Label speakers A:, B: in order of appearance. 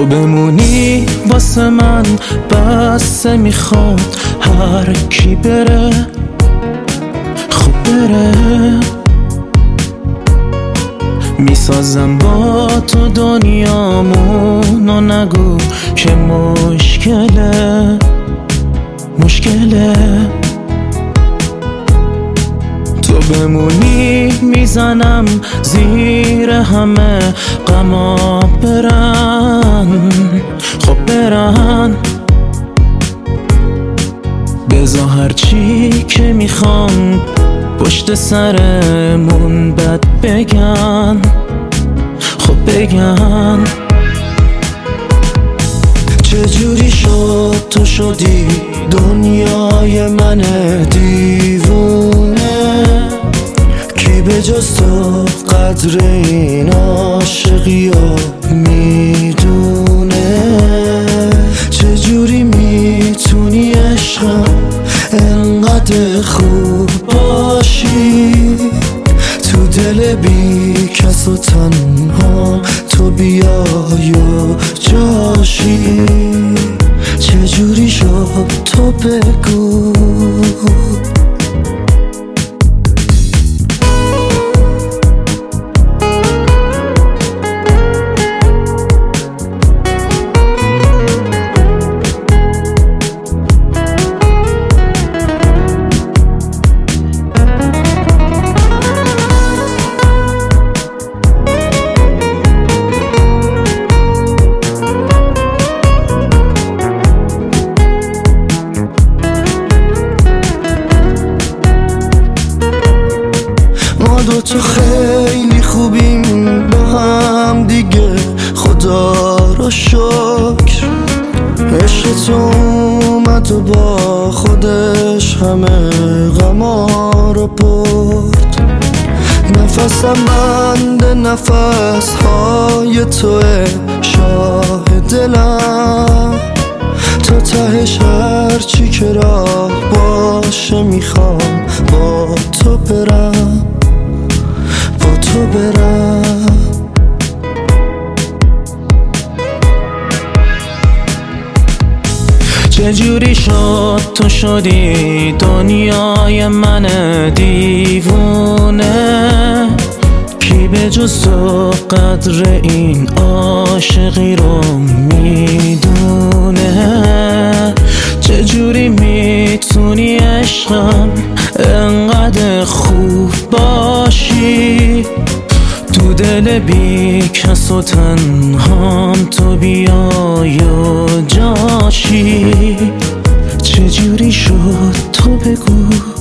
A: تو بمونی واسه من بسه، میخواد هر کی بره خب بره. میسازم با تو دنیامونو، نگو که مشکله تو بمونی میزنم زیر همه غما برن خب برن. بذار هرچی که میخوان پشت سرمون بد بگن خب بگن. چجوری شد تو شدی دنیای من دیوونه، کی به جز تو قدر این عاشقی رو میدونه. چجوری میتونی عشقم انقدر خوب باشی، تو دل بی کس و تنها تو بیای و جاشی. چجوری شد تو بگو. ما دوتا خیلی خوبیم با هم دیگه، خدا رو شکر. عشق تو اومد و با خودش همه غما رو برد. نفسم بند نفس های توه، شاه دلم. تا تهش هرچی که راه باشه میخوام با تو برم تو برم. چجوری شد تو شدی دنیای من دیوونه، کی به جز تو قدر این عاشقی رو میدونه. چجوری میتونی عشقم انقدر خوب باشی، تو دل بی کس و تنهام تو بیای و جاشی. چجوری شد تو بگو.